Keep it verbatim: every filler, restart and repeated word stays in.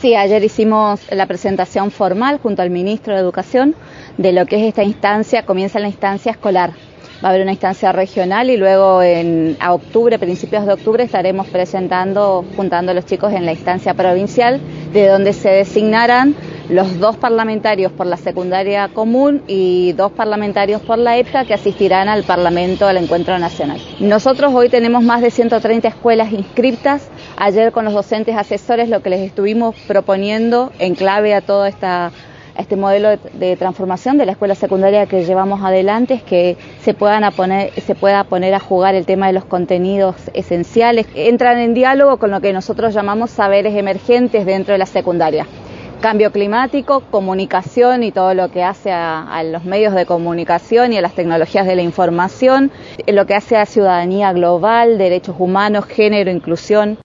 Sí, ayer hicimos la presentación formal junto al ministro de Educación de lo que es esta instancia. Comienza la instancia escolar. Va a haber una instancia regional y luego en a octubre, principios de octubre, estaremos presentando, juntando a los chicos en la instancia provincial, de donde se designarán los dos parlamentarios por la secundaria común y dos parlamentarios por la E P T A que asistirán al Parlamento al Encuentro Nacional. Nosotros hoy tenemos más de ciento treinta escuelas inscriptas. Ayer con los docentes asesores lo que les estuvimos proponiendo en clave a todo esta este modelo de, de transformación de la escuela secundaria que llevamos adelante es que se puedan a poner, se pueda poner a jugar el tema de los contenidos esenciales. Entran en diálogo con lo que nosotros llamamos saberes emergentes dentro de la secundaria. Cambio climático, comunicación y todo lo que hace a, a los medios de comunicación y a las tecnologías de la información, lo que hace a ciudadanía global, derechos humanos, género, inclusión.